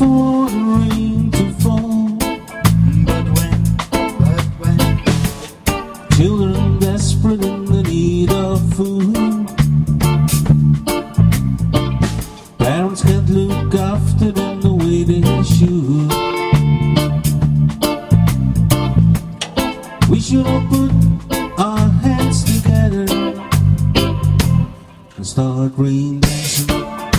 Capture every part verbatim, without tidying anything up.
for the rain to fall. But when, but when Children desperate in the need of food, parents can't look after them the way they should. We should all put our hands together and start rain dancing.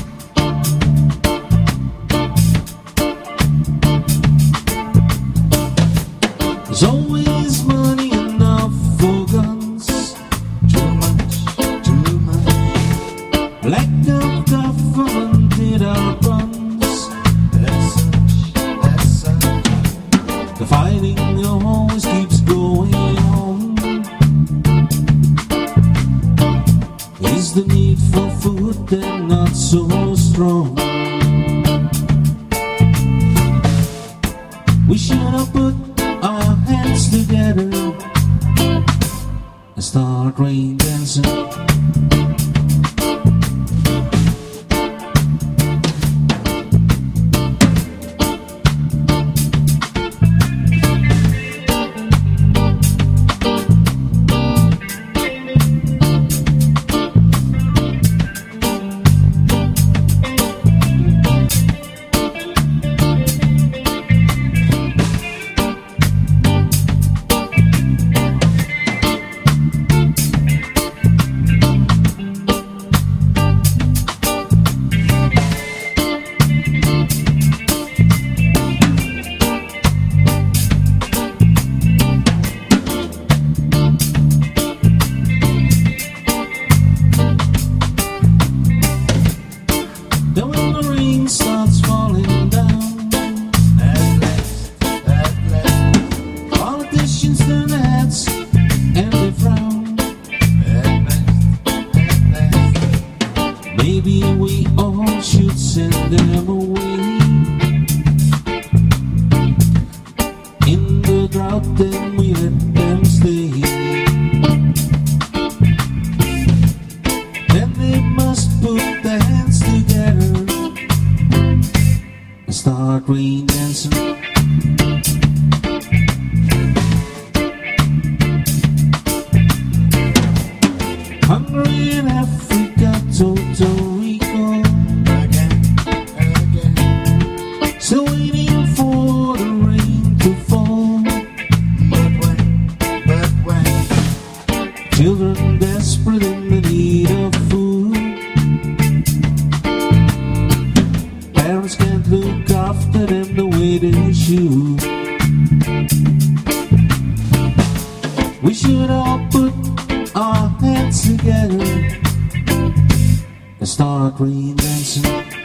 There's always money enough for guns. too much, too much. Lack of government did our guns. That's such, that's such. The fighting always keeps going on. Is the need for food then not so strong? We should have put our hands together and start rain dancing. Then when the rain starts falling down, At last, at last, politicians turn their heads and they frown. at last, at last. Maybe we all should send them away. In the drought then we let them stay. Then they must put their hands together and start rain dancing. Hungry in Africa, Puerto Rico, Again, again. still waiting for the rain to fall. But when, but when Children desperate in the need of food, parents can't look after them the way they should. We should all put our hands together and start rain dancing.